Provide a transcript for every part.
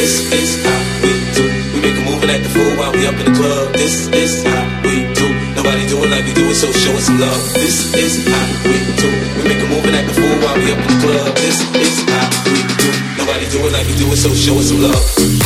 This is how we do. We make a move and act the fool while we up in the club. This is how we do. Nobody do it like we do it, so show us some love. This is how we do. We make a move and act the fool while we up in the club. This is how we do. Nobody do it like we do it, so show us some love.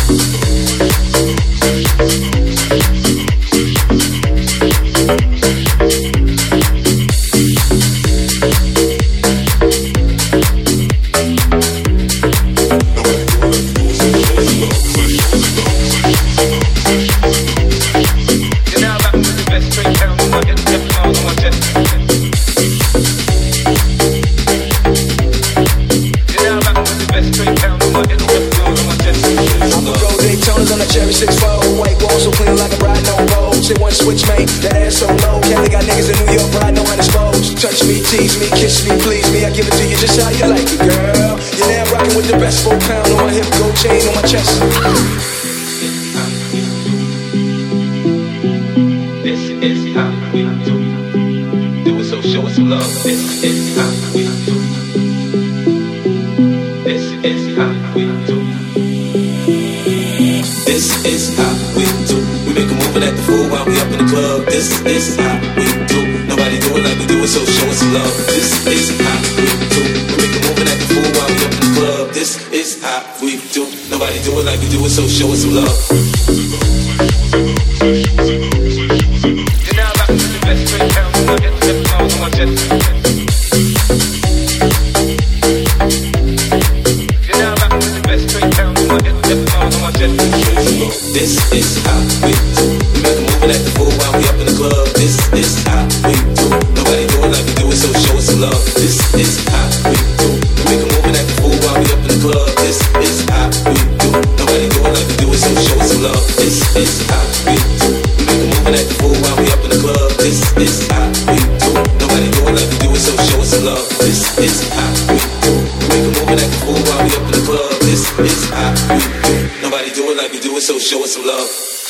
Switch mate, that ass so low. Cali got niggas in New York, but I know how to expose. Touch me, tease me, kiss me, please me. I give it to you just how you like it, girl. You're now rocking with the best. 4 pound on my hip, gold chain on my chest. This is how we do. Do it, so show us some love. This is how we do. This is how we do. This is how we do. We make a move and act the fool while we up in the club. This is how we do. Nobody do it like we do it, so show us some love. This is how we do. We make a move and act the fool while we up in the club. This is how we do. Nobody do it like we do it, so show us some love. You're now rocking with the best. 3 pounds on my head, 7 pounds on my chest. You're now rocking with the best. 3 pounds on my head, 7 pounds on my chest. This is how we do. We make a move and act the fool while we up in the club. This is how we do. Nobody do it like we do it, so show us some love. This is how we do. We make a move and act the fool while we up in the club. This is how we do. Nobody do it like we do it, so show us some love. This is how we do. We make a move and act the fool while we up in the club. This is how we do. Nobody do it like we do it, so show us some love. This is how we do. We make a move and act the fool while we up in the club. This is how we do. Nobody do it like we do it, so show us some love.